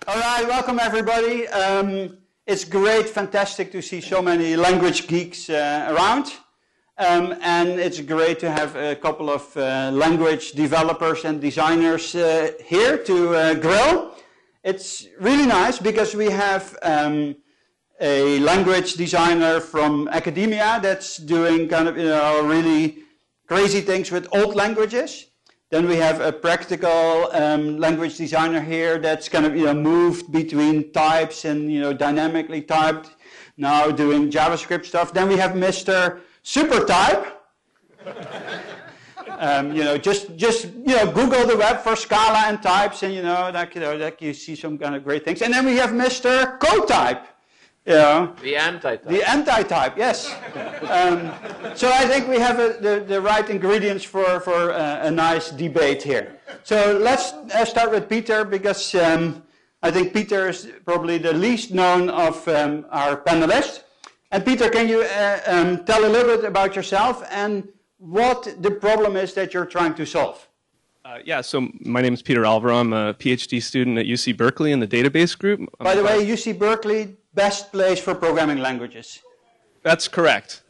All right, welcome everybody. It's great, fantastic to see so many language geeks around. And it's great to have a couple of language developers and designers here to grill. It's really nice because we have a language designer from academia that's doing kind of really crazy things with old languages. Then we have a practical language designer here that's kind of moved between types and dynamically typed, now doing JavaScript stuff. Then we have Mr. Supertype. Just Google the web for Scala and types, and you see some kind of great things. And then we have Mr. Cotype. The anti-type. The anti-type, yes. So I think we have the right ingredients for a nice debate here. So let's start with Peter, because I think Peter is probably the least known of our panelists. And Peter, can you tell a little bit about yourself and what the problem is that you're trying to solve? So my name is Peter Alvaro. I'm a PhD student at UC Berkeley in the database group. By the way, UC Berkeley, best place for programming languages. That's correct.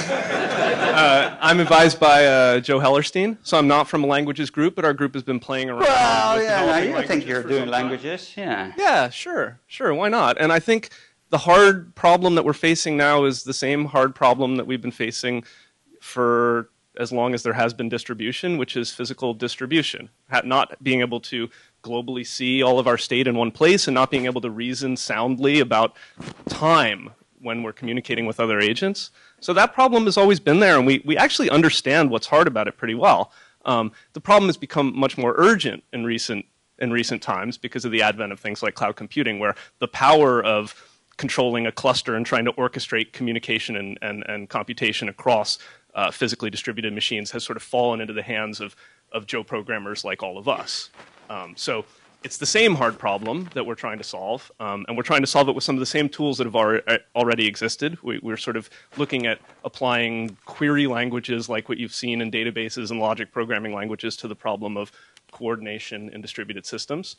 I'm advised by Joe Hellerstein, so I'm not from a languages group, but our group has been playing around. Well, you think you're doing languages, yeah. Yeah, sure, why not? And I think the hard problem that we're facing now is the same hard problem that we've been facing for as long as there has been distribution, which is physical distribution. Not being able to globally see all of our state in one place and not being able to reason soundly about time when we're communicating with other agents. So that problem has always been there, and we actually understand what's hard about it pretty well. The problem has become much more urgent in recent times because of the advent of things like cloud computing, where the power of controlling a cluster and trying to orchestrate communication and computation across physically distributed machines has sort of fallen into the hands of Joe programmers like all of us. So it's the same hard problem that we're trying to solve, and we're trying to solve it with some of the same tools that have already existed. We're sort of looking at applying query languages like what you've seen in databases and logic programming languages to the problem of coordination in distributed systems.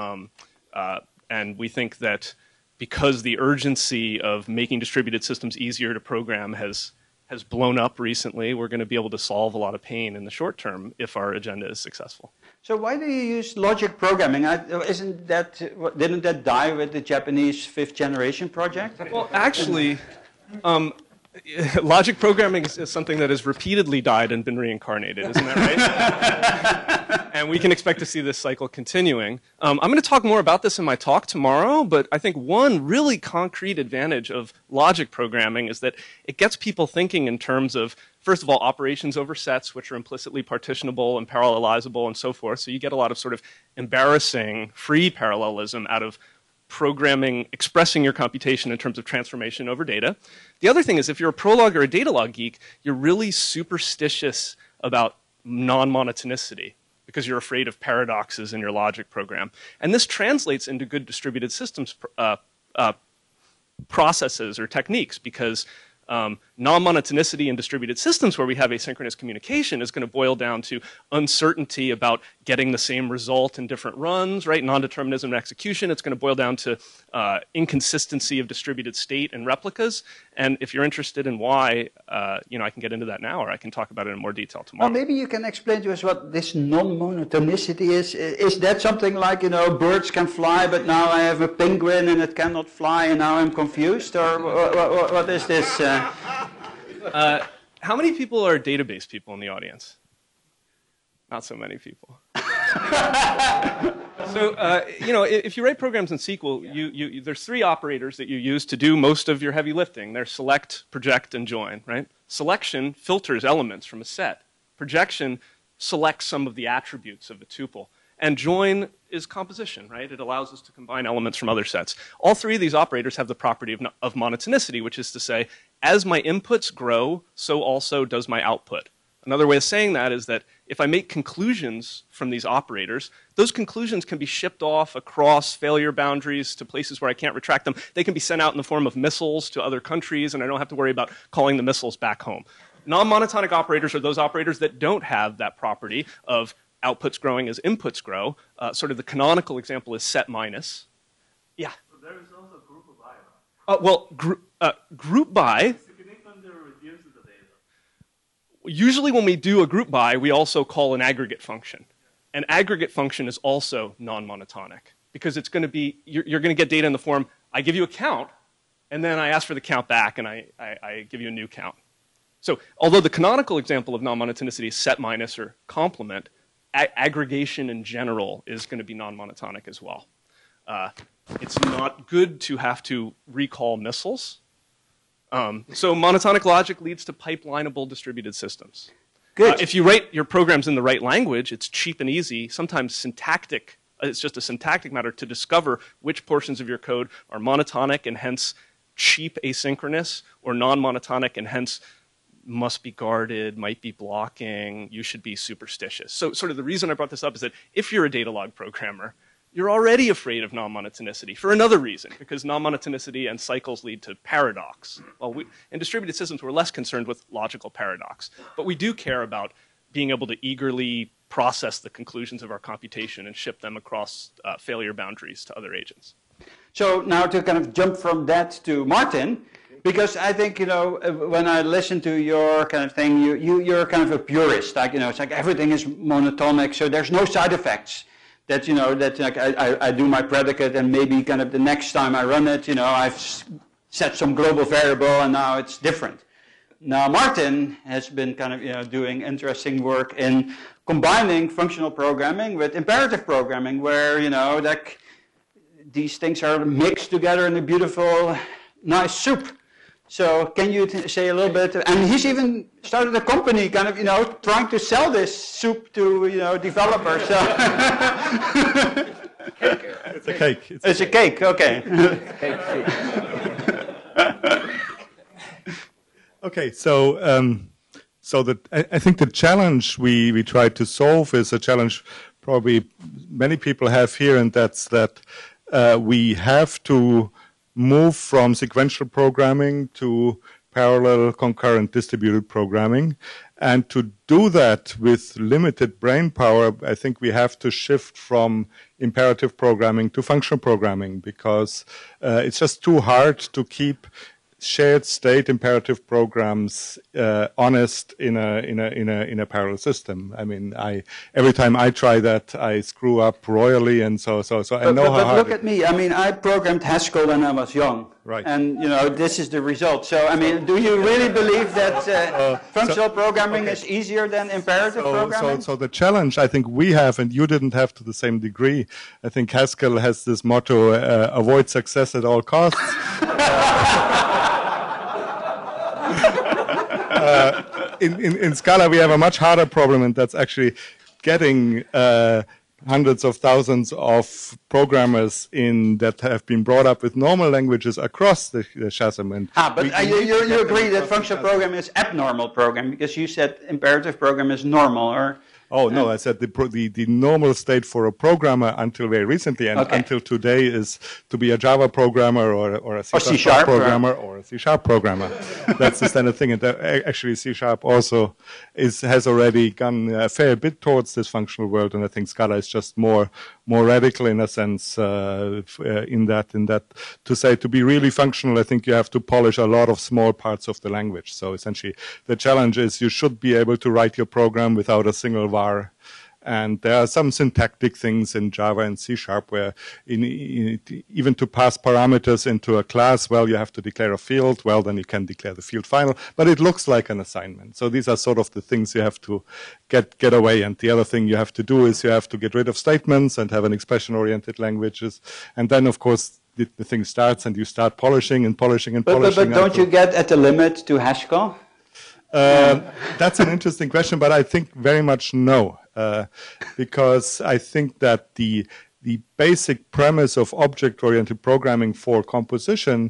And we think that because the urgency of making distributed systems easier to program has blown up recently, we're going to be able to solve a lot of pain in the short term if our agenda is successful. So why do you use logic programming? Didn't that die with the Japanese 5th generation project? Well, actually, logic programming is something that has repeatedly died and been reincarnated, isn't that right? And we can expect to see this cycle continuing. I'm going to talk more about this in my talk tomorrow, but I think one really concrete advantage of logic programming is that it gets people thinking in terms of, first of all, operations over sets, which are implicitly partitionable and parallelizable and so forth. So you get a lot of sort of embarrassing free parallelism out of programming, expressing your computation in terms of transformation over data. The other thing is, if you're a Prolog or a Datalog geek, you're really superstitious about non-monotonicity because you're afraid of paradoxes in your logic program. And this translates into good distributed systems processes or techniques, because non-monotonicity in distributed systems where we have asynchronous communication is going to boil down to uncertainty about getting the same result in different runs, right? Non-determinism in execution. It's going to boil down to inconsistency of distributed state and replicas. And if you're interested in why, I can get into that now, or I can talk about it in more detail tomorrow. Well, maybe you can explain to us what this non-monotonicity is. Is that something like, birds can fly, but now I have a penguin and it cannot fly, and now I'm confused? Or what is this? How many people are database people in the audience? Not so many people. So, if you write programs in SQL, there's 3 operators that you use to do most of your heavy lifting. They're select, project, and join, right? Selection filters elements from a set. Projection selects some of the attributes of a tuple. And join is composition, right? It allows us to combine elements from other sets. All 3 of these operators have the property of monotonicity, which is to say, as my inputs grow, so also does my output. Another way of saying that is that if I make conclusions from these operators, those conclusions can be shipped off across failure boundaries to places where I can't retract them. They can be sent out in the form of missiles to other countries, and I don't have to worry about calling the missiles back home. Non-monotonic operators are those operators that don't have that property of outputs growing as inputs grow. Sort of the canonical example is set minus. Yeah. So there is also group by. Well, group by. Usually when we do a group by, we also call an aggregate function. An aggregate function is also non-monotonic because it's going to be, you're going to get data in the form, I give you a count, and then I ask for the count back, and I give you a new count. So although the canonical example of non-monotonicity is set minus or complement, aggregation in general is going to be non-monotonic as well. It's not good to have to recall missiles. So monotonic logic leads to pipelinable distributed systems. Good. If you write your programs in the right language, it's cheap and easy. Sometimes syntactic, it's just a syntactic matter to discover which portions of your code are monotonic and hence cheap asynchronous, or non-monotonic and hence must be guarded, might be blocking, you should be superstitious. So sort of the reason I brought this up is that if you're a data log programmer, you're already afraid of non-monotonicity for another reason, because non-monotonicity and cycles lead to paradox. Well, in distributed systems, we're less concerned with logical paradox, but we do care about being able to eagerly process the conclusions of our computation and ship them across failure boundaries to other agents. So now to kind of jump from that to Martin, because I think, you know, when I listen to your kind of thing, you're kind of a purist. Like, you know, it's like everything is monotonic, so there's no side effects. That, you know, that like I do my predicate and maybe kind of the next time I run it, you know, I've set some global variable and now it's different. Now Martin has been kind of, you know, doing interesting work in combining functional programming with imperative programming, where, you know, like these things are mixed together in a beautiful, nice soup. So can you say a little bit, and he's even started a company kind of, you know, trying to sell this soup to, you know, developers. So It's a cake. It's a cake, okay. Okay, so I think the challenge we try to solve is a challenge probably many people have here, and that's that we have to move from sequential programming to parallel, concurrent, distributed programming. And to do that with limited brain power, I think we have to shift from imperative programming to functional programming, because it's just too hard to keep shared state imperative programs honest in a parallel system. I mean, every time I try that, I screw up royally, and so I know how hard. But look at me. I mean, I programmed Haskell when I was young, right? And you know, this is the result. So I mean, do you really believe that functional programming is easier than imperative programming? So the challenge I think we have, and you didn't have to the same degree. I think Haskell has this motto: avoid success at all costs. In Scala, we have a much harder problem, and that's actually getting hundreds of thousands of programmers that have been brought up with normal languages across the chasm. But you agree that functional programming is abnormal programming, because you said imperative program is normal, or? Oh, no, I said the normal state for a programmer until very recently and until today is to be a Java programmer or a C# programmer or a C# programmer. That's the standard thing. And actually C# also has already gone a fair bit towards this functional world, and I think Scala is just more radical in a sense in that to say to be really functional, I think you have to polish a lot of small parts of the language. So essentially the challenge is you should be able to write your program without a single var. And there are some syntactic things in Java and C# where even to pass parameters into a class, well, you have to declare a field. Well, then you can declare the field final. But it looks like an assignment. So these are sort of the things you have to get away. And the other thing you have to do is you have to get rid of statements and have an expression-oriented languages. And then, of course, the thing starts and you start polishing and polishing and polishing. But don't you get at the limit to Haskell? That's an interesting question, but I think very much no. Because I think that the basic premise of object-oriented programming for composition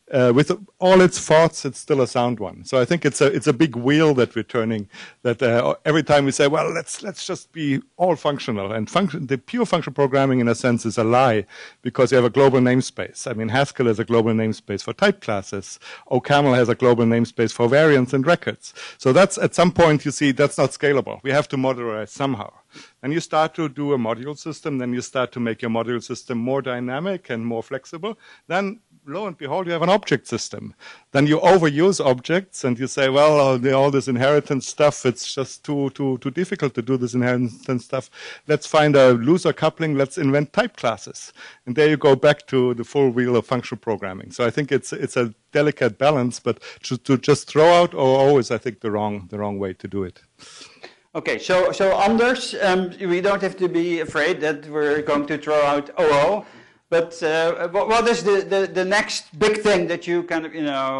with all its faults, it's still a sound one. So I think it's a big wheel that we're turning. That every time we say, well, let's just be all functional, and the pure functional programming in a sense is a lie, because you have a global namespace. I mean, Haskell has a global namespace for type classes. OCaml has a global namespace for variants and records. So that's at some point you see that's not scalable. We have to modularize somehow. And you start to do a module system, then you start to make your module system more dynamic and more flexible. Then, lo and behold, you have an object system. Then you overuse objects, and you say, well, all this inheritance stuff, it's just too difficult to do this inheritance stuff. Let's find a looser coupling. Let's invent type classes. And there you go back to the full wheel of functional programming. So I think it's a delicate balance, but to just throw out OO is, I think, the wrong way to do it. Okay, so Anders, we don't have to be afraid that we're going to throw out OO, but what is the next big thing that you kind of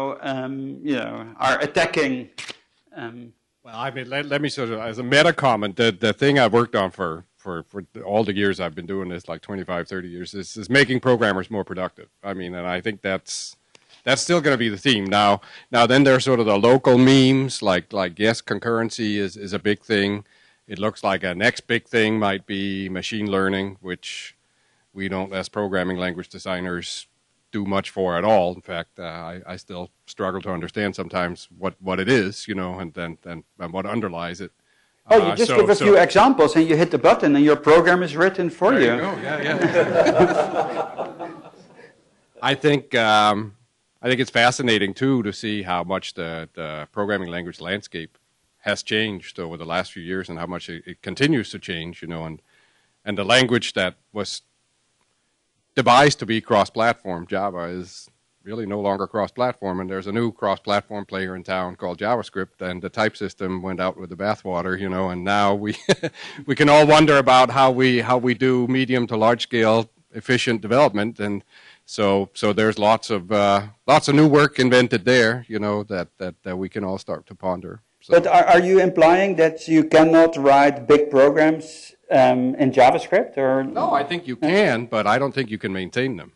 are attacking? Well, I mean, let me sort of, as a meta comment, the thing I've worked on for all the years I've been doing this, like 25, 30 years, is making programmers more productive. I mean, and I think that's still going to be the theme. Now then there's sort of the local memes, like yes, concurrency is a big thing. It looks like a next big thing might be machine learning, which we don't, as programming language designers, do much for at all. In fact, I still struggle to understand sometimes what it is, and what underlies it. Oh, you just give a few examples and you hit the button and your program is written for you. There you go, yeah. I think it's fascinating, too, to see how much the programming language landscape has changed over the last few years and how much it continues to change, and the language that was devised to be cross-platform, Java, is really no longer cross-platform, and there's a new cross-platform player in town called JavaScript, and the type system went out with the bathwater, and now we can all wonder about how we do medium to large-scale efficient development, and so there's lots of new work invented there, that we can all start to ponder. So. But are you implying that you cannot write big programs in JavaScript, or no? I think you can, but I don't think you can maintain them.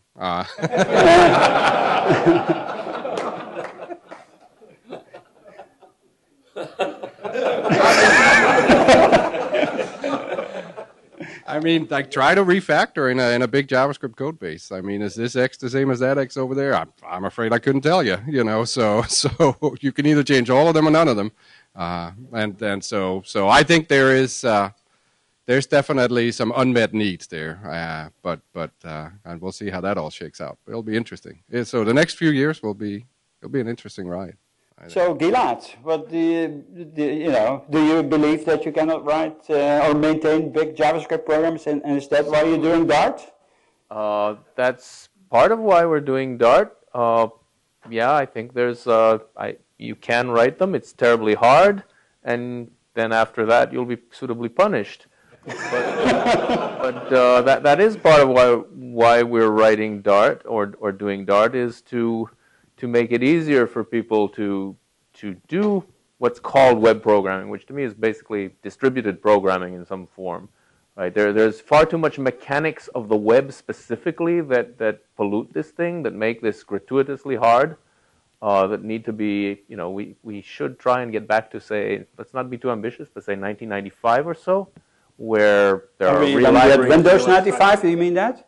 I mean, like, try to refactor in a big JavaScript code base. I mean, is this X the same as that X over there? I'm afraid I couldn't tell you. So you can either change all of them or none of them. And so I think there's definitely some unmet needs there. But and we'll see how that all shakes out. It'll be interesting. So the next few years it'll be an interesting ride. So Gilad, what do you believe that you cannot write or maintain big JavaScript programs, and is that why you're doing Dart? That's part of why we're doing Dart. Yeah, I think you can write them. It's terribly hard, and then after that you'll be suitably punished. But that is part of why we're writing Dart or doing Dart, is to make it easier for people to do what's called web programming, which to me is basically distributed programming in some form. Right? There's far too much mechanics of the web specifically that pollute this thing, that make this gratuitously hard, that need to be, we should try and get back to, say, let's not be too ambitious, but say 1995 or so, where there are real libraries. Windows 95, do you mean that?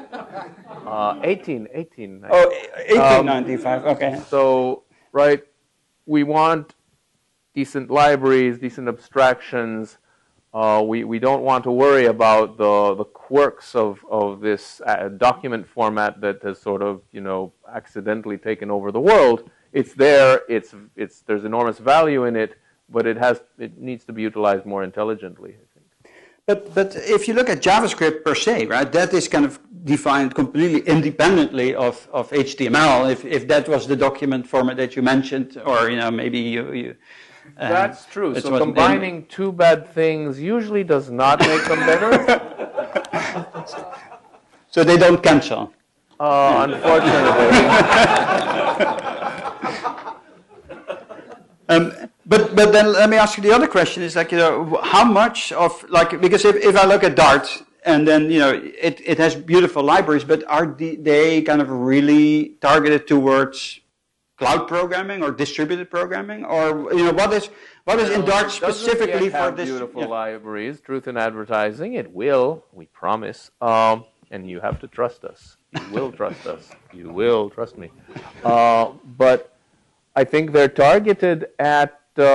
18. Oh, 1895, okay. So, right, we want decent libraries, decent abstractions. We don't want to worry about the quirks of this document format that has sort of, accidentally taken over the world. It's there, there's enormous value in it, but it needs to be utilized more intelligently. But if you look at JavaScript per se, right, that is kind of defined completely independently of HTML. If that was the document format that you mentioned, or maybe you that's true. So combining two bad things usually does not make them better. So they don't cancel. Unfortunately. But then let me ask you the other question is, like, how much of, like, because if I look at Dart, and then, it has beautiful libraries, but are they kind of really targeted towards cloud programming or distributed programming? Or, what is in Dart specifically for this? Beautiful libraries, truth in advertising. It will, we promise. And you have to trust us. You will trust us. You will trust me. But I think they're targeted at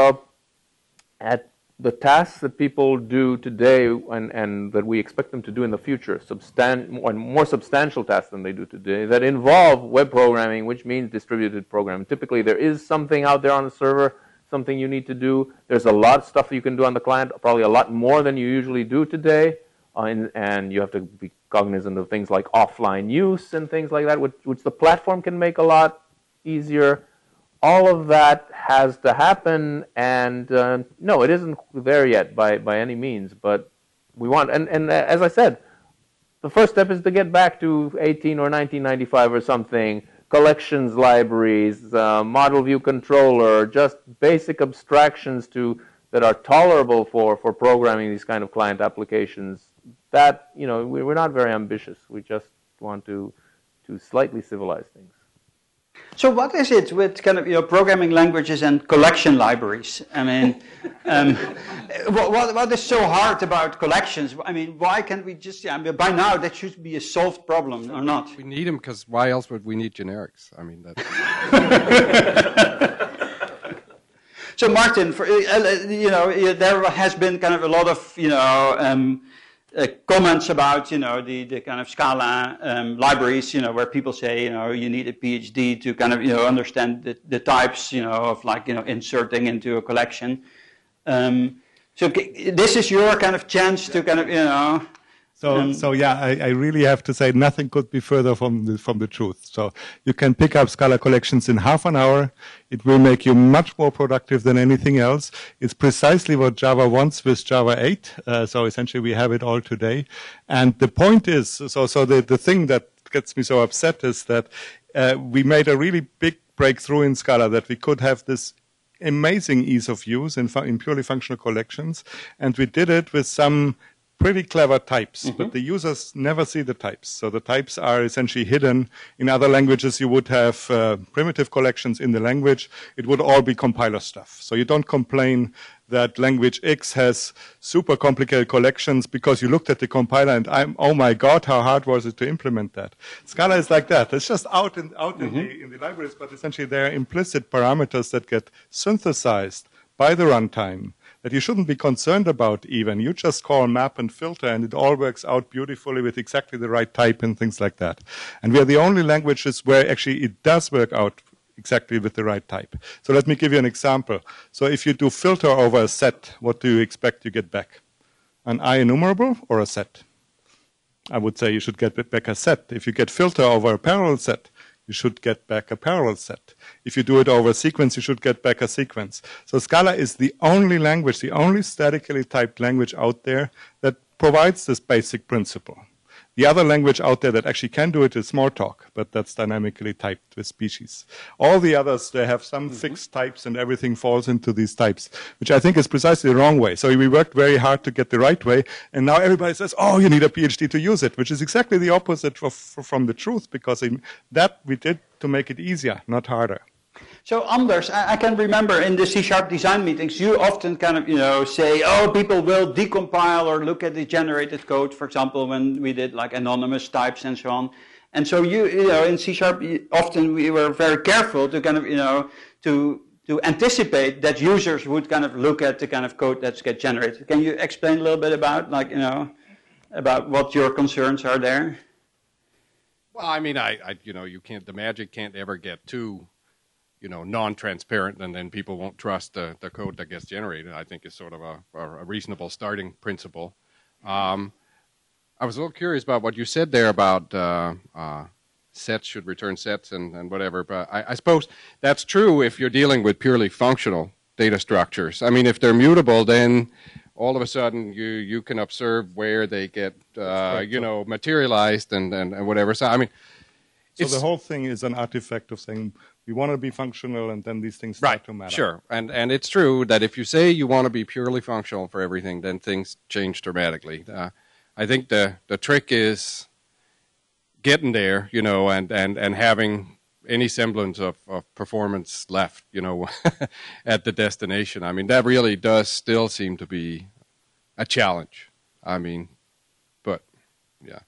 the tasks that people do today and that we expect them to do in the future, more substantial tasks than they do today, that involve web programming, which means distributed programming. Typically, there is something out there on the server, something you need to do. There's a lot of stuff you can do on the client, probably a lot more than you usually do today, and you have to be cognizant of things like offline use and things like that, which the platform can make a lot easier. All of that has to happen, and no, it isn't there yet by any means, but we want, and as I said, the first step is to get back to 18 or 1995 or something, collections libraries, model view controller, just basic abstractions that are tolerable for programming these kind of client applications. That, we're not very ambitious. We just want to slightly civilize things. So what is it with kind of programming languages and collection libraries? I mean, what is so hard about collections? I mean, why can't we just? By now that should be a solved problem, or not? We need them because why else would we need generics? I mean, that's. So Martin, there has been kind of a lot of comments about the kind of Scala libraries, where people say you need a PhD to kind of understand the types of like inserting into a collection. So this is your kind of chance to kind of So yeah, I really have to say nothing could be further from the truth. So you can pick up Scala collections in half an hour. It will make you much more productive than anything else. It's precisely what Java wants with Java 8. So essentially we have it all today. And the point is, so the thing that gets me so upset is that we made a really big breakthrough in Scala, that we could have this amazing ease of use in purely functional collections. And we did it with some pretty clever types, but the users never see the types. So the types are essentially hidden. In other languages, you would have primitive collections in the language. It would all be compiler stuff. So you don't complain that language X has super complicated collections because you looked at the compiler and oh my God, how hard was it to implement that? Scala is like that. It's just out in the libraries, but essentially there are implicit parameters that get synthesized by the runtime that you shouldn't be concerned about even. You just call map and filter and it all works out beautifully with exactly the right type and things like that. And we are the only languages where actually it does work out exactly with the right type. So let me give you an example. So if you do filter over a set, what do you expect you get back? An IEnumerable or a set? I would say you should get back a set. If you get filter over a parallel set, you should get back a parallel set. If you do it over a sequence, you should get back a sequence. So Scala is the only language, the only statically typed language out there that provides this basic principle. The other language out there that actually can do it is Smalltalk, but that's dynamically typed with species. All the others, they have some fixed types and everything falls into these types, which I think is precisely the wrong way. So we worked very hard to get the right way, and now everybody says, oh, you need a PhD to use it, which is exactly the opposite from the truth, because that we did to make it easier, not harder. So Anders, I can remember in the C# design meetings, you often kind of, say, oh, people will decompile or look at the generated code, for example, when we did like anonymous types and so on. And so in C# often we were very careful to kind of, to anticipate that users would kind of look at the kind of code that's get generated. Can you explain a little bit about, like, about what your concerns are there? Well, I mean, the magic can't ever get too non-transparent, and then people won't trust the code that gets generated, I think is sort of a reasonable starting principle. I was a little curious about what you said there about sets should return sets and whatever, but I suppose that's true if you're dealing with purely functional data structures. I mean, if they're mutable, then all of a sudden you can observe where they get, materialized and whatever. So, I mean, so the whole thing is an artifact of saying we want to be functional, and then these things start to matter. Sure. And it's true that if you say you want to be purely functional for everything, then things change dramatically. I think the trick is getting there, you know, and having any semblance of performance left, you know, at the destination. I mean, that really does still seem to be a challenge. I mean, but yeah.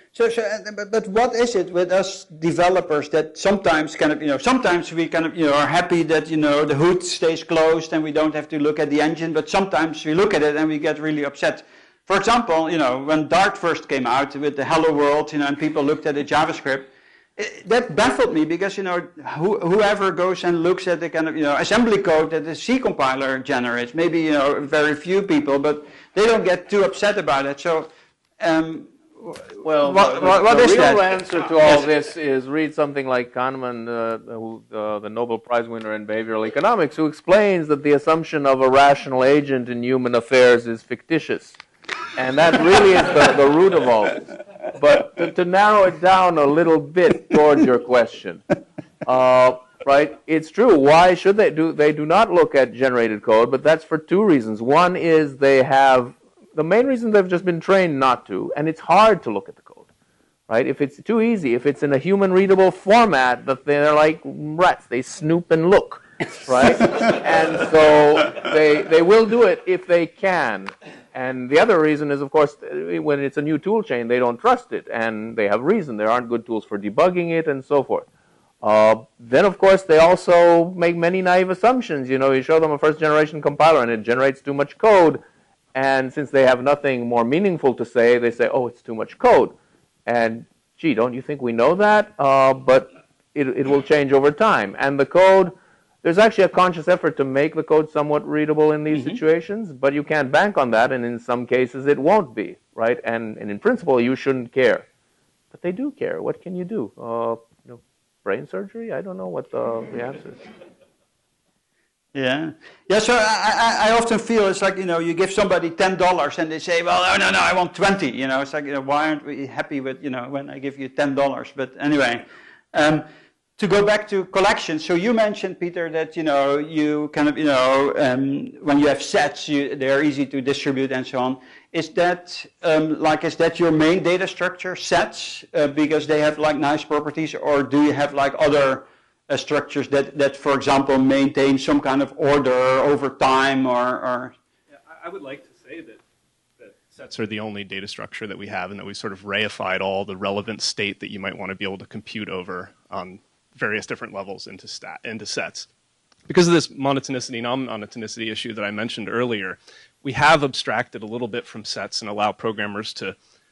But what is it with us developers that sometimes kind of, you know, sometimes we kind of, you know, are happy that, you know, the hood stays closed and we don't have to look at the engine, but sometimes we look at it and we get really upset. For example, you know, when Dart first came out with the Hello World, you know, and people looked at the JavaScript, that baffled me because, you know, whoever goes and looks at the kind of, you know, assembly code that the C compiler generates, maybe, you know, very few people, but they don't get too upset about it. So, well, what is the real that? answer to all this is read something like Kahneman, the Nobel Prize winner in behavioral economics, who explains that the assumption of a rational agent in human affairs is fictitious. And that really is the root of all this. But to narrow it down a little bit towards your question, right? It's true. Why should they do? They do not look at generated code, but that's for two reasons. One is they have, the main reason they've just been trained not to, and it's hard to look at the code, right? If it's too easy, if it's in a human-readable format, that they're like rats. They snoop and look, right? And so they will do it if they can. And the other reason is, of course, when it's a new tool chain, they don't trust it, and they have reason. There aren't good tools for debugging it, and so forth. Then, of course, they also make many naive assumptions. You know, you show them a first-generation compiler, and it generates too much code. And since they have nothing more meaningful to say, they say, oh, it's too much code. And, gee, don't you think we know that? But it will change over time. And the code, there's actually a conscious effort to make the code somewhat readable in these situations, but you can't bank on that, and in some cases it won't be, right? And in principle, you shouldn't care. But they do care. What can you do? You know, brain surgery? I don't know what the answer is. Yeah. Yeah, so I often feel it's like, you know, you give somebody $10 and they say, well, no, I want 20. You know, it's like, you know, why aren't we happy with, you know, when I give you $10? But anyway, to go back to collections, so you mentioned, Peter, that, you know, you kind of, you know, when you have sets, they're easy to distribute and so on. Is that, is that your main data structure, sets, because they have, like, nice properties, or do you have, like, other structures that, for example, maintain some kind of order over time, or? Yeah, I would like to say that sets are the only data structure that we have, and that we sort of reified all the relevant state that you might want to be able to compute over on various different levels into sets. Because of this monotonicity, non-monotonicity issue that I mentioned earlier, we have abstracted a little bit from sets and allow programmers to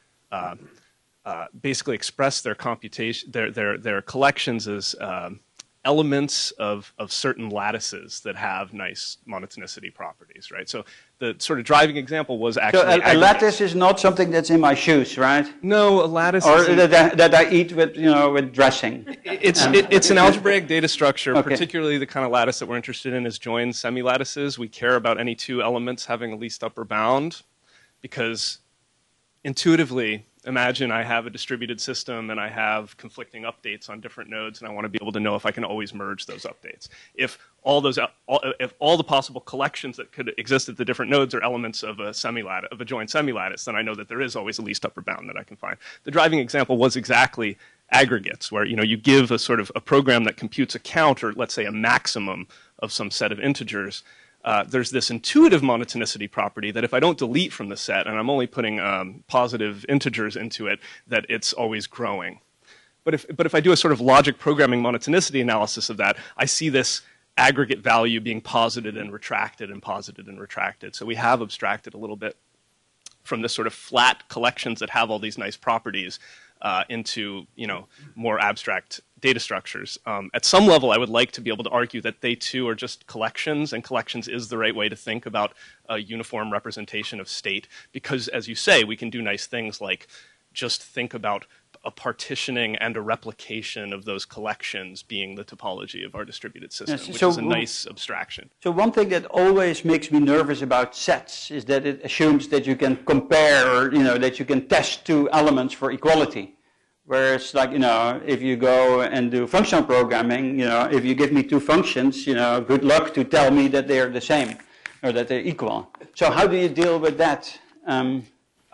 basically express their computation, their collections as elements of certain lattices that have nice monotonicity properties, right? So the sort of driving example was actually a lattice is not something that's in my shoes, right? No, a lattice or that I eat with, you know, with dressing. It's an algebraic data structure, Okay. particularly the kind of lattice that we're interested in is joined semi-lattices. We care about any two elements having a least upper bound because intuitively, imagine I have a distributed system and I have conflicting updates on different nodes, and I want to be able to know if I can always merge those updates. If all the possible collections that could exist at the different nodes are elements of a joined semi-lattice, then I know that there is always a least upper bound that I can find. The driving example was exactly aggregates, where, you know, you give a sort of a program that computes a count, or let's say a maximum of some set of integers. There's this intuitive monotonicity property that if I don't delete from the set, and I'm only putting positive integers into it, that it's always growing. But if I do a sort of logic programming monotonicity analysis of that, I see this aggregate value being posited and retracted and posited and retracted. So we have abstracted a little bit from this sort of flat collections that have all these nice properties into, you know, more abstract data structures. At some level, I would like to be able to argue that they too are just collections, and collections is the right way to think about a uniform representation of state, because, as you say, we can do nice things like just think about a partitioning and a replication of those collections being the topology of our distributed system, Yes, which so is a nice abstraction. So one thing that always makes me nervous about sets is that it assumes that you can compare, or, you know, that you can test two elements for equality. Whereas, like, you know, if you go and do functional programming, you know, if you give me two functions, you know, good luck to tell me that they're the same or that they're equal. So how do you deal with that?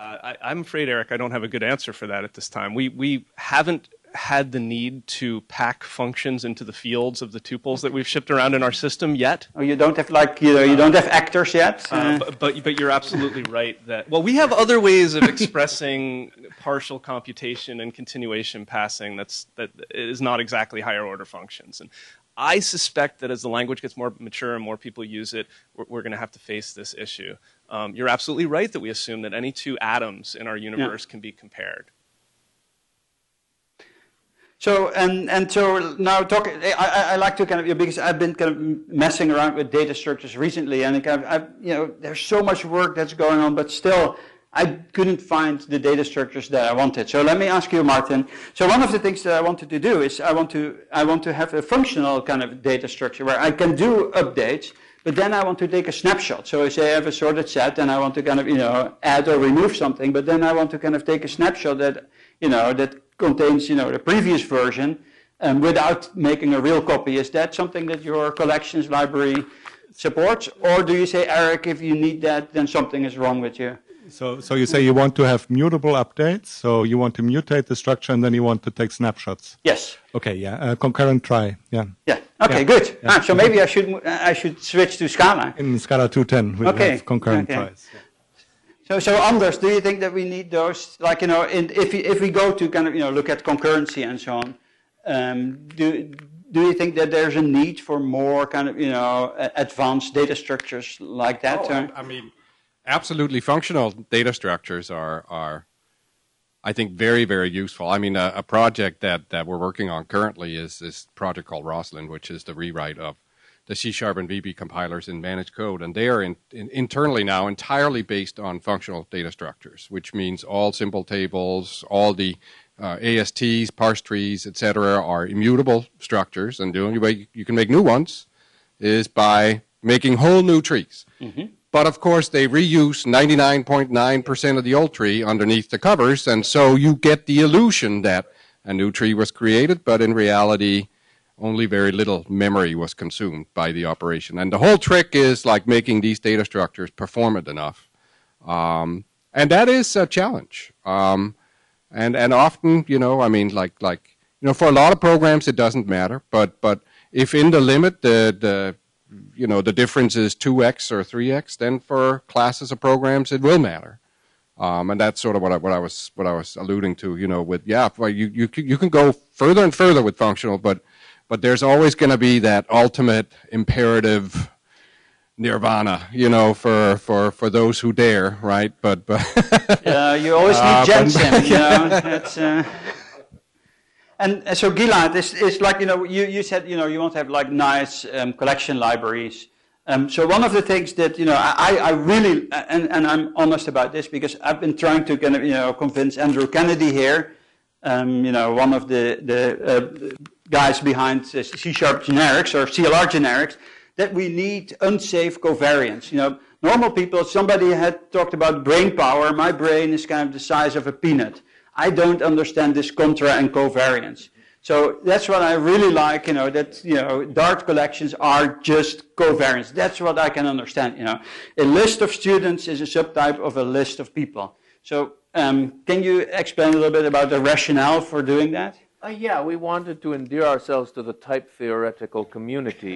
I'm afraid, Eric, I don't have a good answer for that at this time. We haven't had the need to pack functions into the fields of the tuples that we've shipped around in our system yet. Oh, you don't have you don't have actors yet? But you're absolutely right that, well, we have other ways of expressing partial computation and continuation passing that is not exactly higher order functions. And I suspect that as the language gets more mature and more people use it, we're going to have to face this issue. You're absolutely right that we assume that any two atoms in our universe can be compared. So so now I like to kind of, because I've been kind of messing around with data structures recently, and there's so much work that's going on, but still I couldn't find the data structures that I wanted. So let me ask you, Martin. So one of the things that I wanted to do is I want to have a functional kind of data structure where I can do updates, but then I want to take a snapshot. So I say I have a sorted set, and I want to kind of add or remove something, but then I want to kind of take a snapshot that that contains the previous version without making a real copy. Is that something that your collections library supports, or do you say, Eric, if you need that, then something is wrong with you? So you say you want to have mutable updates, so you want to mutate the structure and then you want to take snapshots. Yes. Okay, yeah, concurrent try, yeah. Yeah, okay, good. So maybe I should switch to Scala. In Scala 2.10 we have concurrent tries. Yeah. So Anders, do you think that we need those, like, if we go to kind of, look at concurrency and so on, do you think that there's a need for more kind of, advanced data structures like that? I mean, absolutely, functional data structures are, I think, very, very useful. I mean, a project that we're working on currently is this project called Rosalind, which is the rewrite of the C# and VB compilers in managed code, and they are internally now entirely based on functional data structures, which means all simple tables, all the ASTs, parse trees, etc., are immutable structures, and the only way you can make new ones is by making whole new trees. Mm-hmm. But of course, they reuse 99.9% of the old tree underneath the covers, and so you get the illusion that a new tree was created, but in reality, only very little memory was consumed by the operation. And the whole trick is like making these data structures performant enough. And that is a challenge. And often, I mean, for a lot of programs, it doesn't matter. But if in the limit, the difference is 2x or 3x, then for classes of programs, it will matter. And that's sort of what I was alluding to, you can go further and further with functional, but there's always going to be that ultimate imperative nirvana, for those who dare, right? But yeah, you always need Jensen, That's, and so Gilad, it's like you said you want to have like nice collection libraries. So one of the things that I really and I'm honest about this because I've been trying to kind of convince Andrew Kennedy here, one of the guys behind C# generics or CLR generics, that we need unsafe covariance. Normal people, somebody had talked about brain power. My brain is kind of the size of a peanut. I don't understand this contra and covariance. So that's what I really like, that, Dart collections are just covariance. That's what I can understand, A list of students is a subtype of a list of people. So can you explain a little bit about the rationale for doing that? Yeah, we wanted to endear ourselves to the type theoretical community.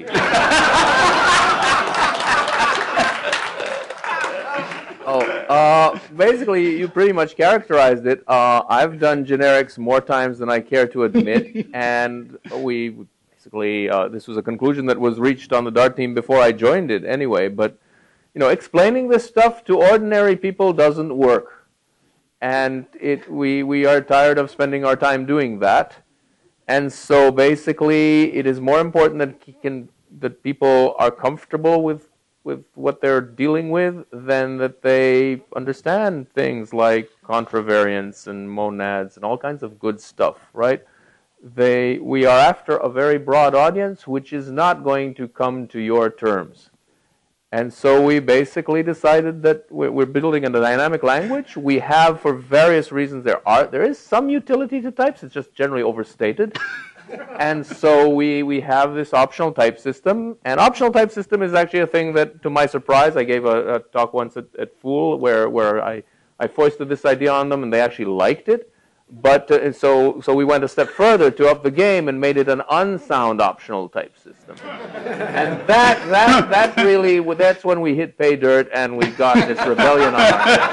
Basically, you pretty much characterized it. I've done generics more times than I care to admit, and we basically, this was a conclusion that was reached on the Dart team before I joined it anyway, but, explaining this stuff to ordinary people doesn't work. And we are tired of spending our time doing that. And so basically, it is more important that people are comfortable with what they're dealing with than that they understand things like contravariance and monads and all kinds of good stuff, right? We are after a very broad audience, which is not going to come to your terms. And so we basically decided that we're building a dynamic language. We have, for various reasons, there is some utility to types. It's just generally overstated. And so we have this optional type system. And optional type system is actually a thing that, to my surprise, I gave a talk once at Fool where I I foisted this idea on them, and they actually liked it. But and so we went a step further to up the game and made it an unsound optional type system. And that really, that's when we hit pay dirt and we got this rebellion on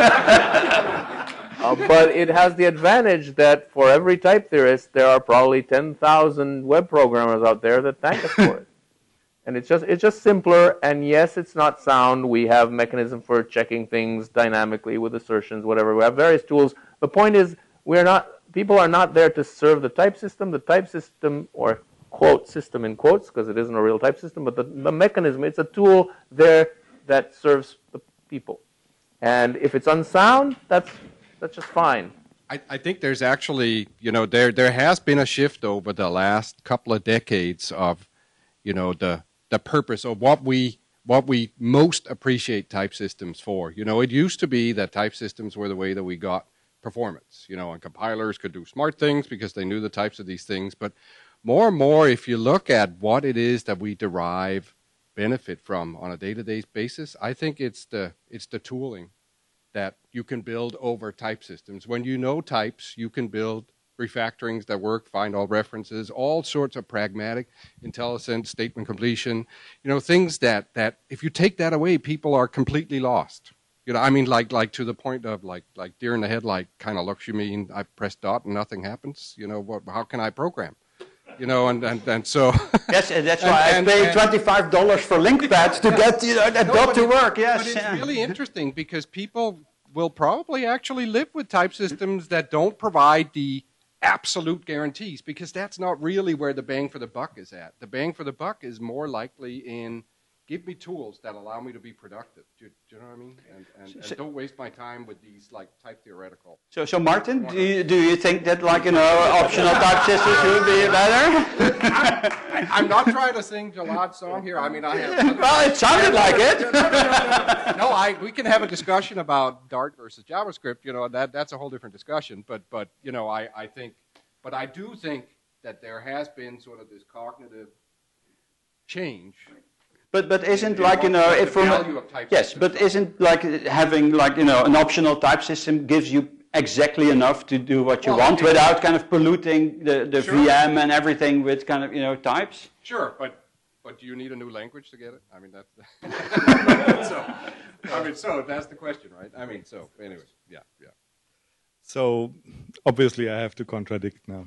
our but it has the advantage that for every type theorist, there are probably 10,000 web programmers out there that thank us for it. And it's just simpler, and yes, it's not sound. We have mechanism for checking things dynamically with assertions, whatever. We have various tools. The point is, people are not there to serve the type system. The type system, or quote system in quotes, because it isn't a real type system, but the mechanism, it's a tool there that serves the people. And if it's unsound, that's just fine. I think there's actually, there has been a shift over the last couple of decades of, the purpose of what we most appreciate type systems for. It used to be that type systems were the way that we got performance, and compilers could do smart things because they knew the types of these things. But more and more, if you look at what it is that we derive benefit from on a day-to-day basis, I think it's the tooling that you can build over type systems. When you know types, you can build refactorings that work, find all references, all sorts of pragmatic, IntelliSense, statement completion, things that if you take that away, people are completely lost. Like to the point of like deer in the headlight kind of looks. You mean I press dot and nothing happens? How can I program? And so yes, that's why I paid $25 for LinkPad to get that dot to work. Yes, but it's really interesting because people will probably actually live with type systems that don't provide the absolute guarantees, because that's not really where the bang for the buck is at. The bang for the buck is more likely in give me tools that allow me to be productive. Do you know what I mean? And don't waste my time with these type theoretical. So Martin, do you think that optional type systems would be better? I'm not trying to sing Jalad's song here. I have. Well, it sounded like it. No, we can have a discussion about Dart versus JavaScript. That's a whole different discussion. But I do think that there has been sort of this cognitive change. But isn't isn't having an optional type system gives you exactly enough to do what you want without kind of polluting the sure. VM and everything with kind of types? Sure, but do you need a new language to get it? That's so that's the question, right? Anyways, yeah. So obviously I have to contradict now.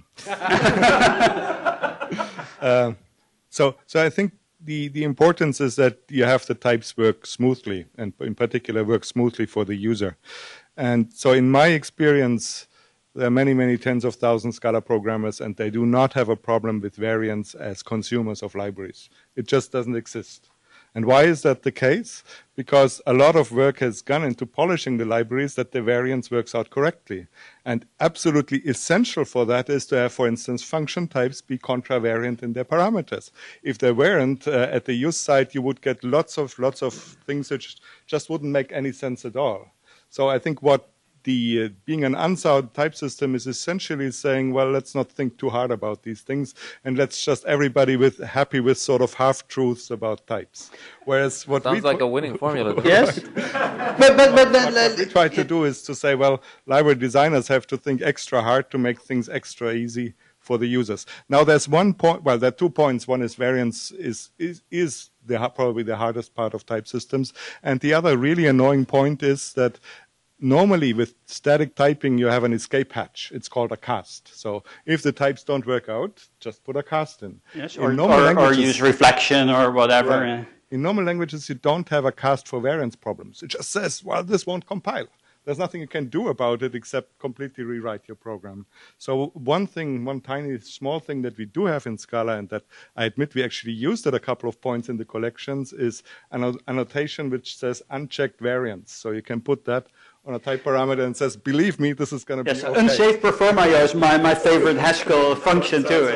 So I think the importance is that you have the types work smoothly, and in particular work smoothly for the user. And so in my experience, there are many, many tens of thousands Scala programmers, and they do not have a problem with variants as consumers of libraries. It just doesn't exist. And why is that the case? Because a lot of work has gone into polishing the libraries that the variance works out correctly. And absolutely essential for that is to have, for instance, function types be contravariant in their parameters. If they weren't, at the use side, you would get lots of things which just wouldn't make any sense at all. So I think what being an unsound type system is essentially saying, well, let's not think too hard about these things, and let's just everybody happy with sort of half-truths about types. Whereas what sounds like a winning formula. Yes, what we try to do is to say, well, library designers have to think extra hard to make things extra easy for the users. Now, there's one point. Well, there are 2 points. One is variance is probably the hardest part of type systems, and the other really annoying point is that normally with static typing you have an escape hatch. It's called a cast. So if the types don't work out, just put a cast in. Yes, or use reflection or whatever. Right. In normal languages you don't have a cast for variance problems. It just says, well, this won't compile. There's nothing you can do about it except completely rewrite your program. So one tiny small thing that we do have in Scala, and that I admit we actually used at a couple of points in the collections, is an annotation which says unchecked variance. So you can put that on a type parameter and says, believe me, this is going to be okay. Unsafe performer is my favorite Haskell function too.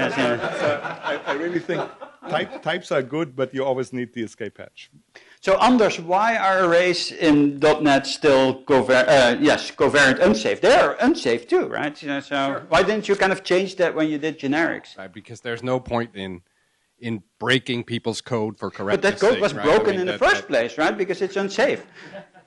I really think types are good, but you always need the escape hatch. So Anders, why are arrays in .NET still covariant unsafe? They are unsafe too, right? Sure. Why didn't you kind of change that when you did generics? Right, because there's no point in breaking people's code for correctness. But that code was broken in the first place, right? Because it's unsafe.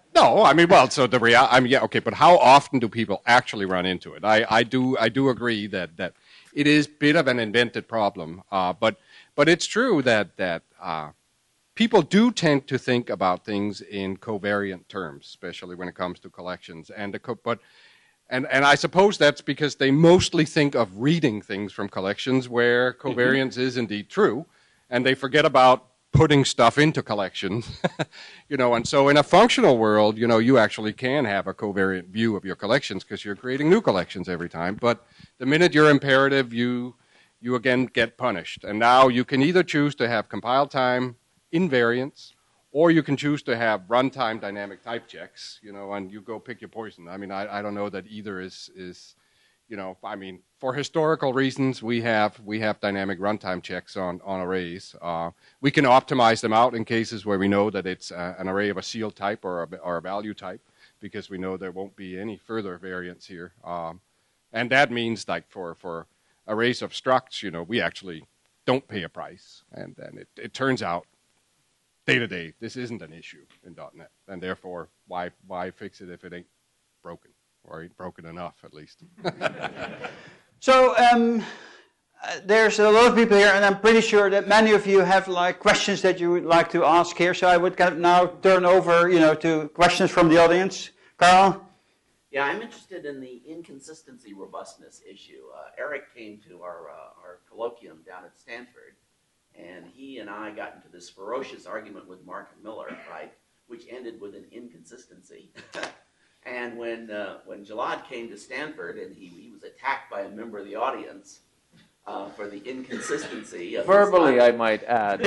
No, I mean, well, so the reality, I mean, yeah, okay, but how often do people actually run into it? I do agree that it is a bit of an invented problem, but it's true that people do tend to think about things in covariant terms, especially when it comes to collections, and I suppose that's because they mostly think of reading things from collections where covariance is indeed true, and they forget about putting stuff into collections, and so in a functional world, you actually can have a covariant view of your collections because you're creating new collections every time. But the minute you're imperative, you again get punished. And now you can either choose to have compile time invariance, or you can choose to have runtime dynamic type checks, and you go pick your poison. I mean, I don't know that either is I mean, for historical reasons, we have dynamic runtime checks on arrays. We can optimize them out in cases where we know that it's an array of a sealed type or a value type, because we know there won't be any further variance here. And that means, like, for arrays of structs, we actually don't pay a price. And then it turns out, day to day, this isn't an issue in .NET. And therefore, why fix it if it ain't broken? Or ain't broken enough, at least. So there's a lot of people here, and I'm pretty sure that many of you have questions that you would like to ask here. So I would now turn over, to questions from the audience. Carl? Yeah, I'm interested in the inconsistency robustness issue. Eric came to our colloquium down at Stanford, and he and I got into this ferocious argument with Mark Miller, right, which ended with an inconsistency. And when Gilad came to Stanford, and he was attacked by a member of the audience for the inconsistency of verbally, I might add.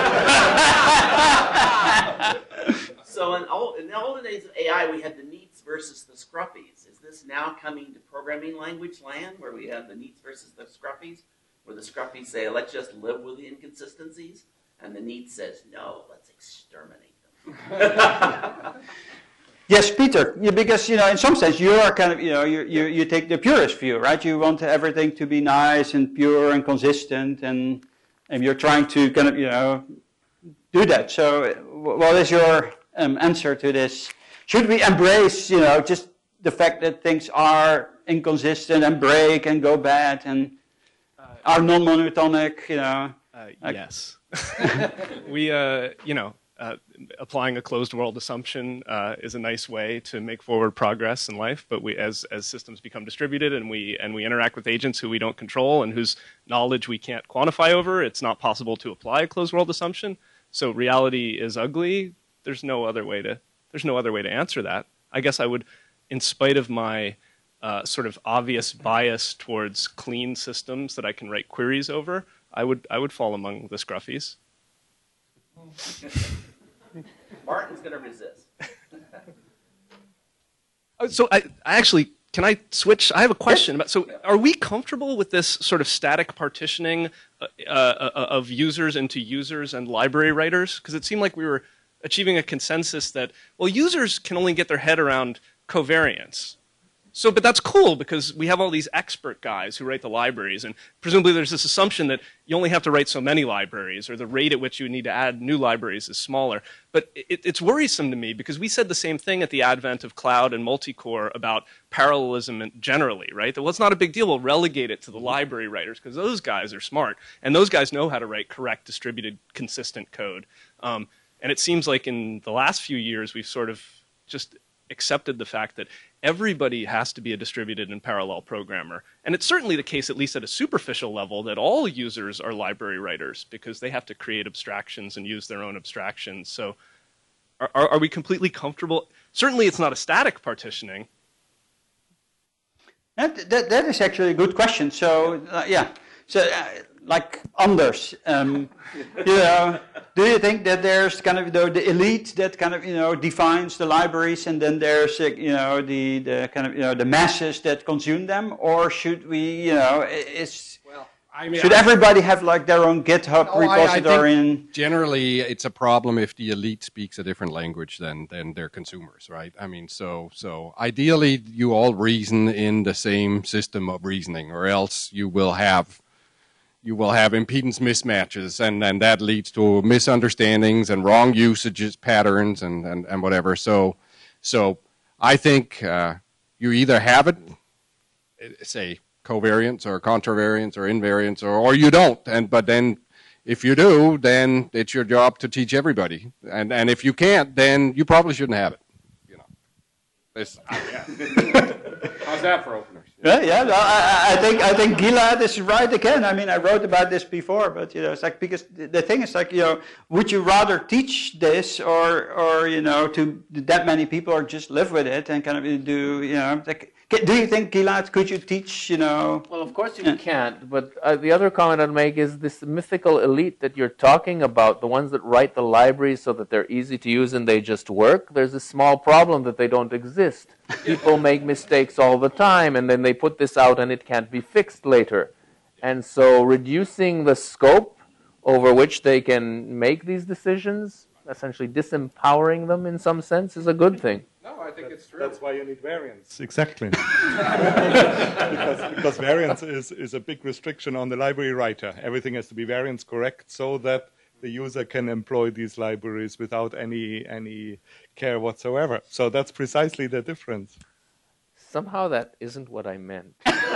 So in the olden days of AI, we had the neats versus the scruffies. Is this now coming to programming language land, where we have the neats versus the scruffies, where the scruffies say, let's just live with the inconsistencies, and the neat says, no, let's exterminate them? Yes, Peter, because, in some sense, you are kind of, you take the purist view, right? You want everything to be nice and pure and consistent, and you're trying to kind of, do that. So what is your answer to this? Should we embrace, just the fact that things are inconsistent and break and go bad and are non-monotonic, Yes. We, applying a closed world assumption is a nice way to make forward progress in life. But as systems become distributed and we interact with agents who we don't control and whose knowledge we can't quantify over, it's not possible to apply a closed world assumption. So reality is ugly. There's no other way to answer that. I guess I would, in spite of my sort of obvious bias towards clean systems that I can write queries over, I would fall among the scruffies. Martin's going to resist. So I actually, can I switch? I have a question about, so are we comfortable with this sort of static partitioning of users into users and library writers? Because it seemed like we were achieving a consensus that, well, users can only get their head around covariance. So, but that's cool because we have all these expert guys who write the libraries, and presumably there's this assumption that you only have to write so many libraries, or the rate at which you need to add new libraries is smaller. But it's worrisome to me because we said the same thing at the advent of cloud and multi-core about parallelism generally, right? That, well, it's not a big deal. We'll relegate it to the library writers because those guys are smart, and those guys know how to write correct, distributed, consistent code. And it seems like in the last few years we've sort of just accepted the fact that everybody has to be a distributed and parallel programmer. And it's certainly the case, at least at a superficial level, that all users are library writers because they have to create abstractions and use their own abstractions. So are we completely comfortable? Certainly it's not a static partitioning. That is actually a good question. So, yeah. So, like Anders, do you think that there's kind of the elite that kind of defines the libraries, and then there's the kind of the masses that consume them, or should we should everybody have like their own GitHub repository? I think generally, it's a problem if the elite speaks a different language than their consumers, right? I mean, so ideally, you all reason in the same system of reasoning, or else you will have impedance mismatches, and that leads to misunderstandings and wrong usages patterns and whatever. So So I think you either have it, say, covariance or contravariance or invariance, or you don't. But then if you do, then it's your job to teach everybody. And if you can't, then you probably shouldn't have it. You know. How's that for openers? Yeah. I think Gilad is right again. I mean, I wrote about this before, but it's like, because the thing is like, would you rather teach this or to that many people, or just live with it and kind of do like. Do you think, Gilad, could you teach, Well, of course you can't, but the other comment I'd make is this mythical elite that you're talking about, the ones that write the libraries so that they're easy to use and they just work, there's a small problem that they don't exist. People make mistakes all the time, and then they put this out and it can't be fixed later. And so reducing the scope over which they can make these decisions, essentially disempowering them in some sense, is a good thing. No, I think it's true. That's why you need variance. Exactly. because variance is a big restriction on the library writer. Everything has to be variance correct so that the user can employ these libraries without any care whatsoever. So that's precisely the difference. Somehow that isn't what I meant.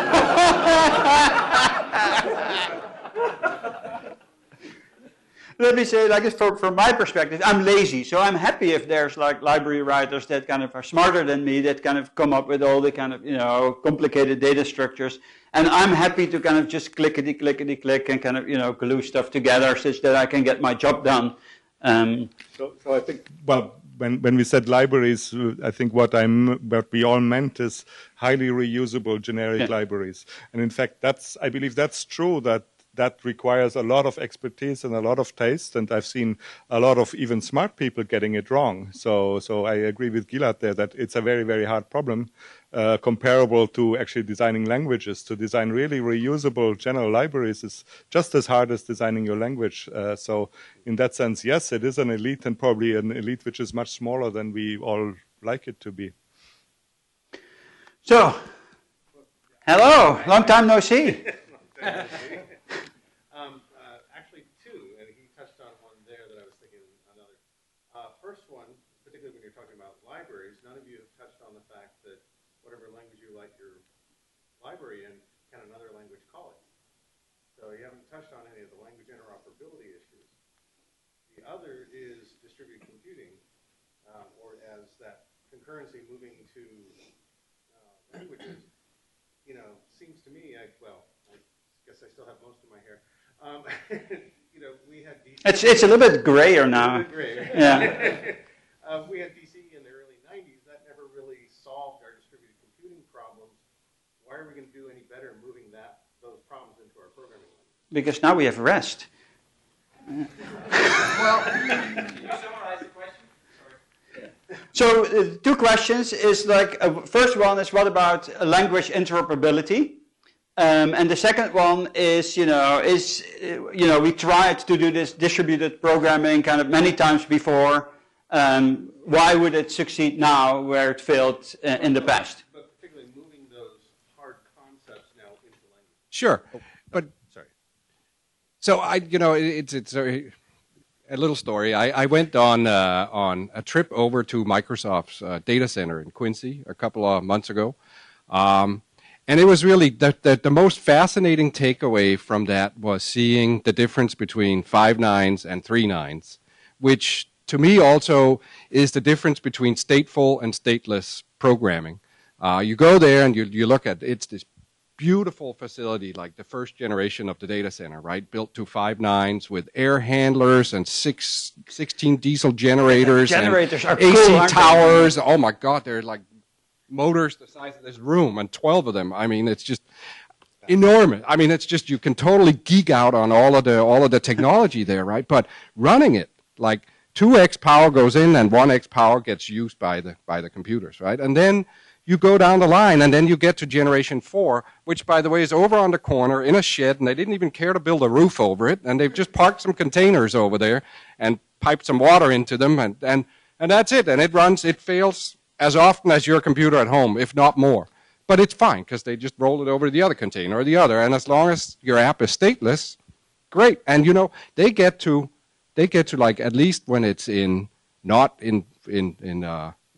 Let me say like this, from my perspective, I'm lazy, so I'm happy if there's like library writers that kind of are smarter than me, that kind of come up with all the kind of, complicated data structures. And I'm happy to kind of just click and kind of, glue stuff together such that I can get my job done. So I think, well, when we said libraries, I think what we all meant is highly reusable generic libraries. And in fact, I believe that's true, that requires a lot of expertise and a lot of taste, and I've seen a lot of even smart people getting it wrong. So I agree with Gilad there that it's a very, very hard problem, comparable to actually designing languages. To design really reusable general libraries is just as hard as designing your language. So in that sense, yes, it is an elite, and probably an elite which is much smaller than we all like it to be. So, hello, long time no see. Actually, two, and he touched on one there that I was thinking another. First one, particularly when you're talking about libraries, none of you have touched on the fact that whatever language you write your library in, can another language call it? So you haven't touched on any of the language interoperability issues. The other is distributed computing, or as that concurrency moving to languages, seems to me, I guess I still have most of my hair. We had DC. It's a little bit grayer now. Yeah. We had DC in the early 90s. That never really solved our distributed computing problems. Why are we going to do any better moving those problems into our programming language? Because now we have REST. Well, can you summarize the question? So two questions is like, first one is what about language interoperability? And the second one is, we tried to do this distributed programming kind of many times before. Why would it succeed now where it failed in the past? But particularly moving those hard concepts now into language. Sure, but sorry. So it's a little story. I went on a trip over to Microsoft's data center in Quincy a couple of months ago. And it was really the most fascinating takeaway from that was seeing the difference between 5 nines and 3 nines, which to me also is the difference between stateful and stateless programming. You go there and you look at it's this beautiful facility, like the first generation of the data center, right? Built to 5 nines with air handlers and 16 diesel generators. Generators and are cool, AC aren't towers. Oh my God, they're like motors the size of this room, and 12 of them. I mean, it's just enormous. I mean, it's just, you can totally geek out on all of the technology there, right? But running it, like 2x power goes in and 1x power gets used by the computers, right? And then you go down the line, and then you get to generation 4, which, by the way, is over on the corner in a shed, and they didn't even care to build a roof over it, and they've just parked some containers over there and piped some water into them, and that's it. And it fails as often as your computer at home, if not more. But it's fine, because they just roll it over to the other container or the other, and as long as your app is stateless, great. And they get to like, at least when it's not in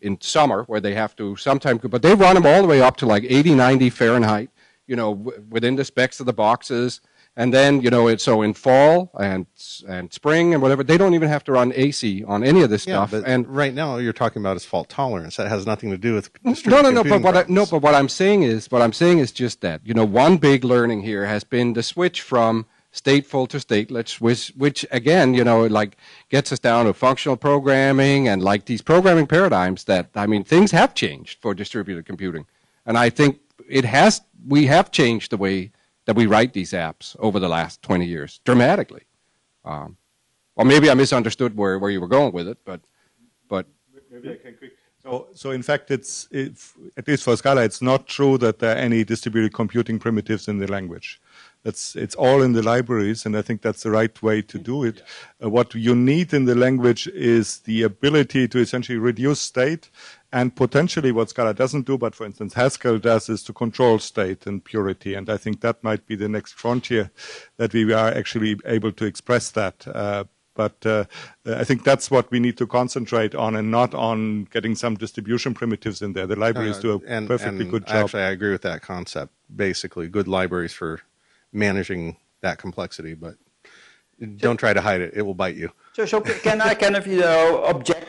in summer where they have to sometimes, but they run them all the way up to like 80, 90 Fahrenheit, you know, within the specs of the boxes. And then, you know, so in fall and spring and whatever, they don't even have to run AC on any of this stuff. But and right now, you're talking about is fault tolerance. That has nothing to do with no. But what I'm saying is just that, you know, one big learning here has been the switch from stateful to stateless, which again, you know, like gets us down to functional programming and like these programming paradigms that, I mean, things have changed for distributed computing, and I think we have changed the way that we write these apps over the last 20 years dramatically. Or maybe I misunderstood where you were going with it, but maybe I can quick. So in fact, at least for Scala, it's not true that there are any distributed computing primitives in the language. It's all in the libraries, and I think that's the right way to do it. What you need in the language is the ability to essentially reduce state, and potentially what Scala doesn't do, but for instance Haskell does, is to control state and purity. And I think that might be the next frontier, that we are actually able to express that. But I think that's what we need to concentrate on, and not on getting some distribution primitives in there. The libraries do a perfectly good job. Actually, I agree with that concept. Basically, good libraries for managing that complexity, but don't try to hide it. It will bite you. So can I kind of, you know, object?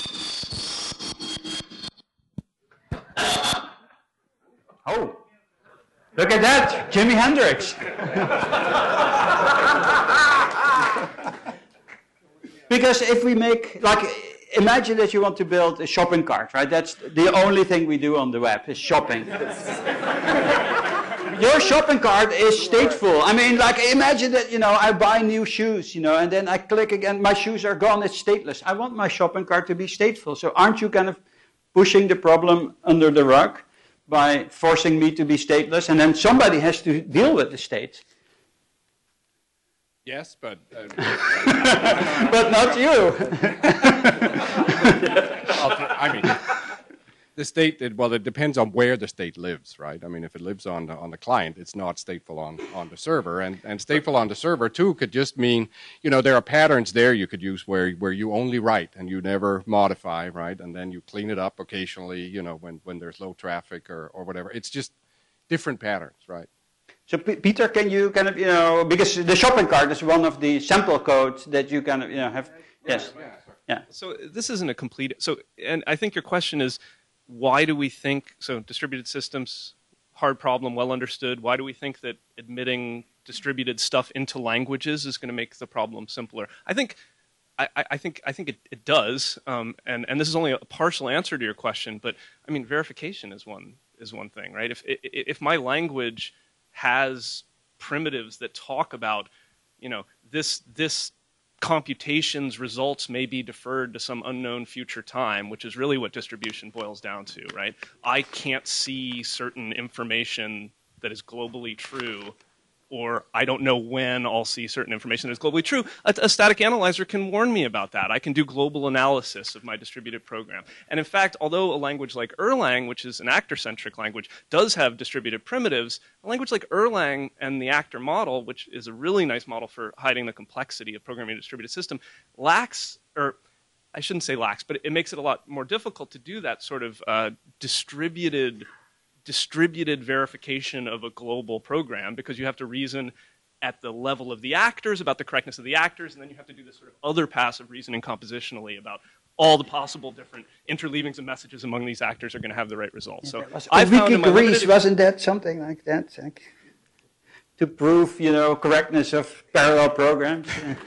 Oh, look at that, Jimi Hendrix. Because if we make, like, imagine that you want to build a shopping cart, right? That's the only thing we do on the web, is shopping. Your shopping cart is stateful. I mean, like, imagine that, you know, I buy new shoes, you know, and then I click again, my shoes are gone, it's stateless. I want my shopping cart to be stateful. So aren't you kind of pushing the problem under the rug by forcing me to be stateless? And then somebody has to deal with the state. yes, but But not you. I mean, the state, it depends on where the state lives, right? I mean, if it lives on the client, it's not stateful on the server. And stateful on the server, too, could just mean, you know, there are patterns there you could use where you only write and you never modify, right? And then you clean it up occasionally, you know, when there's low traffic or whatever. It's just different patterns, right? So Peter, can you kind of, you know, because the shopping cart is one of the sample codes that you kind of, you know, have. Yes. Yeah. So this isn't a complete. So, and I think your question is, why do we think, so distributed systems, hard problem, well understood, why do we think that admitting distributed stuff into languages is going to make the problem simpler? I think it does, and this is only a partial answer to your question, but I mean, verification is one thing, right? If my language has primitives that talk about, you know, this computation's results may be deferred to some unknown future time, which is really what distribution boils down to, right? I can't see certain information that is globally true, or I don't know when I'll see certain information that is globally true. A static analyzer can warn me about that. I can do global analysis of my distributed program. And in fact, although a language like Erlang, which is an actor-centric language, does have distributed primitives, a language like Erlang and the actor model, which is a really nice model for hiding the complexity of programming a distributed system, lacks, or I shouldn't say lacks, but it makes it a lot more difficult to do that sort of distributed verification of a global program, because you have to reason at the level of the actors about the correctness of the actors, and then you have to do this sort of other passive reasoning compositionally about all the possible different interleavings of messages among these actors are going to have the right result. So I found in my limited, wasn't that something like that? Like, to prove, you know, correctness of parallel programs.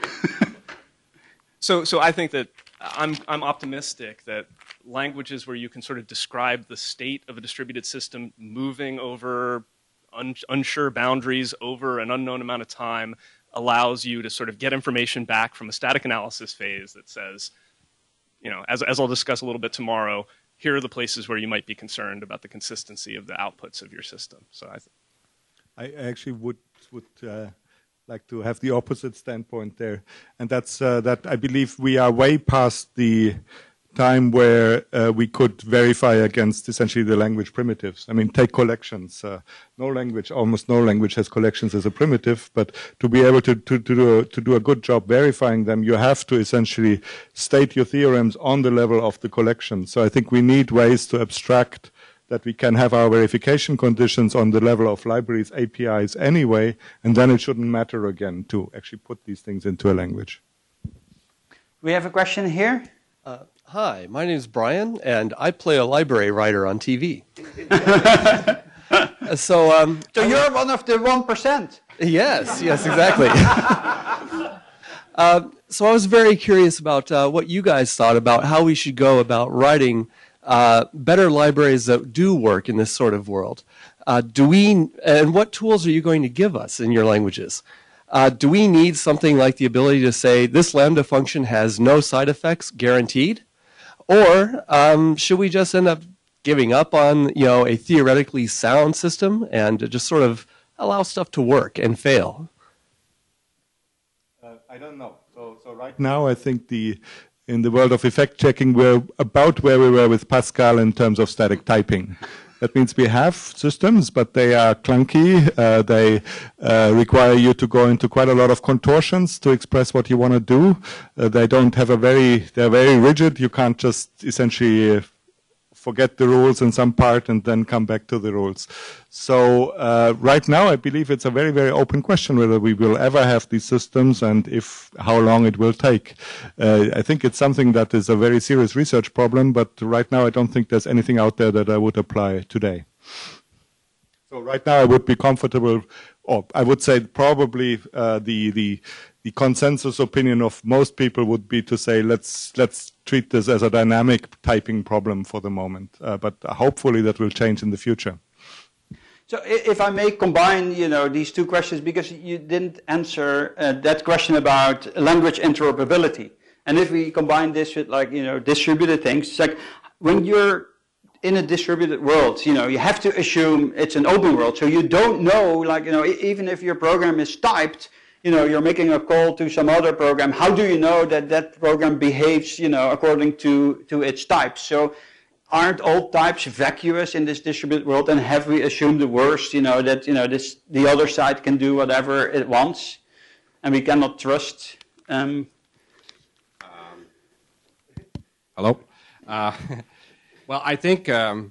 So I think that I'm optimistic that languages where you can sort of describe the state of a distributed system moving over unsure boundaries over an unknown amount of time allows you to sort of get information back from a static analysis phase that says, you know, as I'll discuss a little bit tomorrow, here are the places where you might be concerned about the consistency of the outputs of your system. So I actually would like to have the opposite standpoint there, and that's that I believe we are way past the time where we could verify against essentially the language primitives. I mean, take collections. Almost no language has collections as a primitive, but to be able to do a good job verifying them, you have to essentially state your theorems on the level of the collection. So I think we need ways to abstract that we can have our verification conditions on the level of libraries, APIs anyway, and then it shouldn't matter again to actually put these things into a language. We have a question here. Hi, my name is Brian, and I play a library writer on TV. So you're one of the 1%. Yes, exactly. So I was very curious about what you guys thought about how we should go about writing better libraries that do work in this sort of world. And what tools are you going to give us in your languages? Do we need something like the ability to say this Lambda function has no side effects guaranteed? Or should we just end up giving up on a theoretically sound system and just sort of allow stuff to work and fail? I don't know. So right now, I think in the world of effect checking, we're about where we were with Pascal in terms of static typing. That means we have systems, but they are clunky. They require you to go into quite a lot of contortions to express what you want to do. They don't have they're very rigid. You can't just essentially forget the rules in some part and then come back to the rules. So right now, I believe it's a very, very open question whether we will ever have these systems and how long it will take. I think it's something that is a very serious research problem, but right now I don't think there's anything out there that I would apply today. So right now I would be comfortable, or I would say probably the consensus opinion of most people would be to say let's treat this as a dynamic typing problem for the moment, but hopefully that will change in the future. So if I may combine, these two questions, because you didn't answer that question about language interoperability. And if we combine this with distributed things, it's like when you're in a distributed world, you have to assume it's an open world. So you don't know, even if your program is typed, you're making a call to some other program. How do you know that program behaves, according to its types? So aren't all types vacuous in this distributed world? And have we assumed the worst, that the other side can do whatever it wants, and we cannot trust? Hello. Well, I think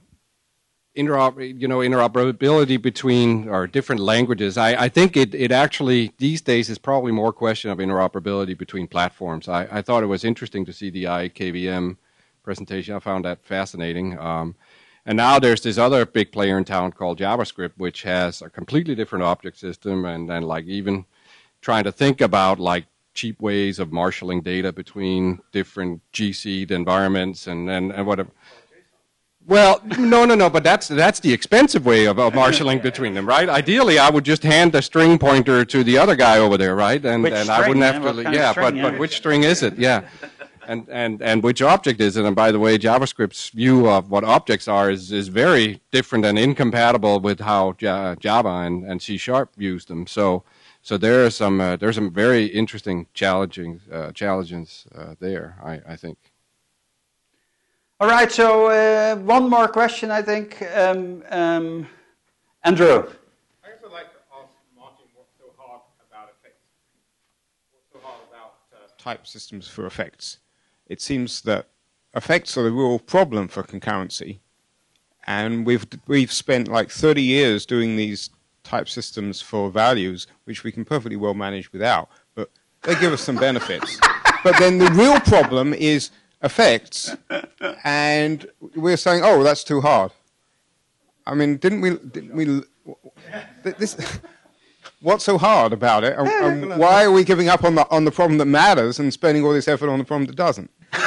interoperability between or different languages. I think it actually these days is probably more a question of interoperability between platforms. I thought it was interesting to see the IKVM presentation. I found that fascinating. And now there's this other big player in town called JavaScript, which has a completely different object system, and even trying to think about cheap ways of marshalling data between different G-seed environments and whatever. Well, no, but that's the expensive way of marshalling between them, right? Ideally, I would just hand the string pointer to the other guy over there, right? And I wouldn't have to, but which string is it? Yeah. And which object is it? And by the way, JavaScript's view of what objects are is very different and incompatible with how Java and C# views them. So there's some very interesting challenges there, I think. All right, so one more question, I think. Andrew. I guess I'd like to ask Martin what's so hard about effects. What's so hard about type systems for effects? It seems that effects are the real problem for concurrency. And we've spent 30 years doing these type systems for values, which we can perfectly well manage without. But they give us some benefits. But then the real problem is effects, and we're saying, oh, that's too hard. I mean, didn't we what's so hard about it? And why are we giving up on the problem that matters and spending all this effort on the problem that doesn't?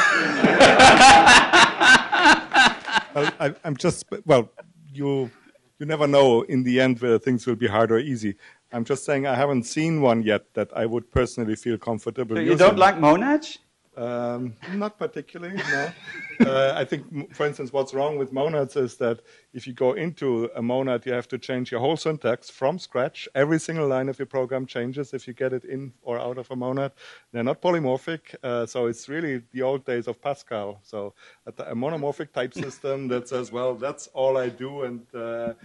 You never know in the end whether things will be hard or easy. I'm just saying I haven't seen one yet that I would personally feel comfortable using. You don't like monads? Not particularly, no. I think, for instance, what's wrong with monads is that if you go into a monad, you have to change your whole syntax from scratch. Every single line of your program changes if you get it in or out of a monad. They're not polymorphic, so it's really the old days of Pascal. So a monomorphic type system that says, well, that's all I do, and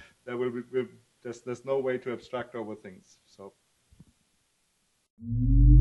there's no way to abstract over things. So.